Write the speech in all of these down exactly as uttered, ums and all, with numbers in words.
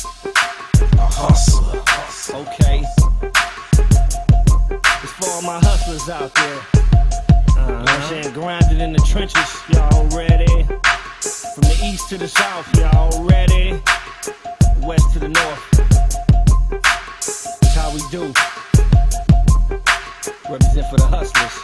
A hustler. Okay. It's for all my hustlers out there. Uh, uh-huh. I'm saying grinding in the trenches, y'all ready? From the east to the south, y'all ready? West to the north. That's how we do. Represent for the hustlers.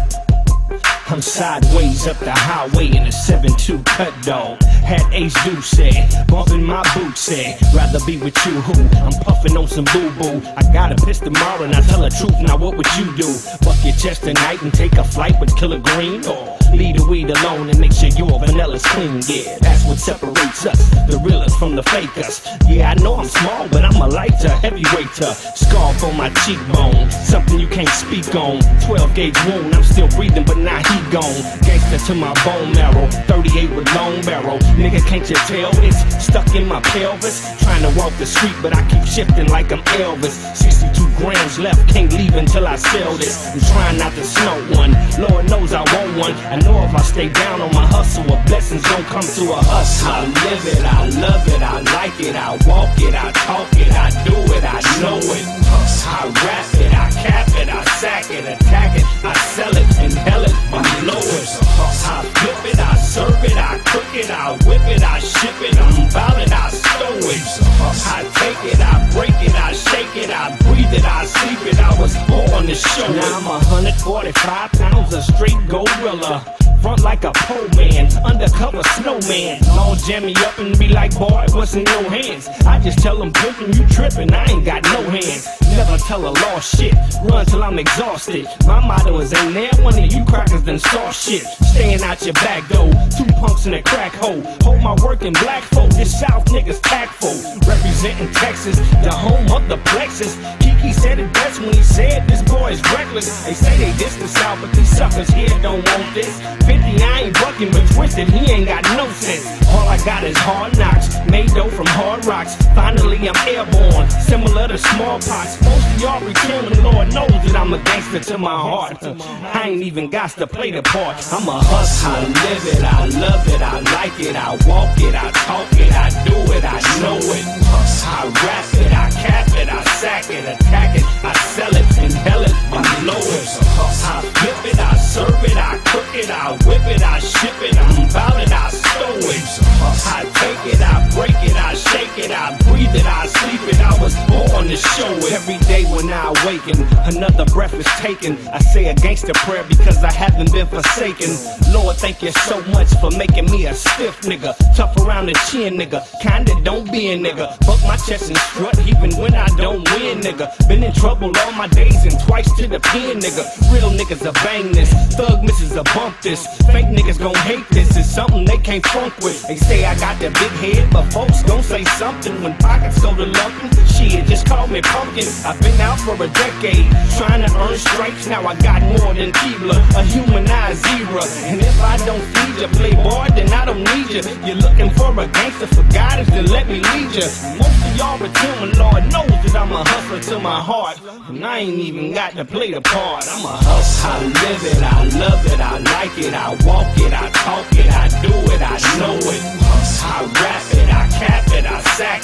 I'm sideways up the highway in a seven two cut dog. Had Ace Deuce said, bumping my boots said, rather be with you who? I'm puffing on some boo-boo. I got a piss tomorrow and I tell the truth, now what would you do? Buck your chest tonight and take a flight with Killer Green? Or leave the weed alone and make sure your vanilla's clean? Yeah, that's what separates us, the realest from the fakers. Yeah, I know I'm small, but I'm a lighter, heavyweighter. Scarf on my cheekbone, something you can't speak on. twelve gauge wound, I'm still breathing, but now he gone. Gangster to my bone marrow, thirty-eight with long barrel. Nigga, can't you tell it's stuck in my pelvis? Trying to walk the street, but I keep shifting like I'm Elvis. sixty-two grams left, can't leave until I sell this. I'm trying not to snort one, Lord knows I want one. I know if I stay down on my hustle, a blessings gon' come to a hustle. I live it, I love it, I like it, I walk it, I talk it, I do it, I know it. I rap it, I cap it, I sack it, attack it, I sell it, inhale it, I blow it. I flip it, I serve it, I cook it, I whip it, I ship it, I'm bout it, I stow it. I take it, I break it, I shake it, I breathe it, I sleep it, I was born to show it. Now I'm one hundred forty-five pounds of straight gorilla. Front like a pole man, undercover snowman. Long jam me up and be like, boy, what's in your hands? I just tell them, pimpin', you trippin', I ain't got no hands. Never tell a lost shit, run till I'm exhausted. My motto is ain't there one of you crackers done saw shit. Staying out your back door, two punks in a crack hole. Hold my work in black folk, this South niggas tactful. Representing Texas, the home of the plexus. Kiki said it best when he said this boy is reckless. They say they diss the South, but these suckers here don't want this. fifty, I ain't bucking, but twisted, he ain't got no sense. All I got is hard knocks, made dough from hard rocks. Finally I'm airborne, similar to smallpox. Most of y'all returning, Lord knows that I'm a gangster to my heart. I ain't even got to play the part, I'm a hustler. I live it, I love it, I like it, I walk it, I talk it, I do it, I know it. I rap it, I cap it, I sack it, attack it, I sell it, inhale it, I blow it. I flip it, I serve it, I cook it, I whip it, I ship it, I'm bout it, I stow it. I take it, I break it, I shake it, I breathe it, I sleep it, I was born to show it. Every day when I awaken, another breath is taken. I say a gangster prayer because I haven't been forsaken. Lord, thank you so much for making me a stiff nigga. Tough around the chin nigga, kinda don't be a nigga. Buck my chest and strut even when I don't win nigga. Been in trouble all my days and twice to the pen nigga. Real niggas a bang this, thug misses a bump this. Fake niggas gon' hate this, it's something they can't funk with. They say I got the big head, but folks gon' say something when pockets go to lumping. Shit, just call me pumpkin. I've been out for a decade, trying to earn stripes. Now I got more than Keebler, a humanized zebra. And if I don't feed you, playboy, then I don't need you. You're looking for a gangster for guidance, then let me lead you. Most of y'all pretend, Lord knows that I'm a hustler to my heart, and I ain't even got to play the part. I'm a hustler. I live it, I love it, I like it, I walk it, I talk it, I do it, I know it. I rap it, I cap it, I sack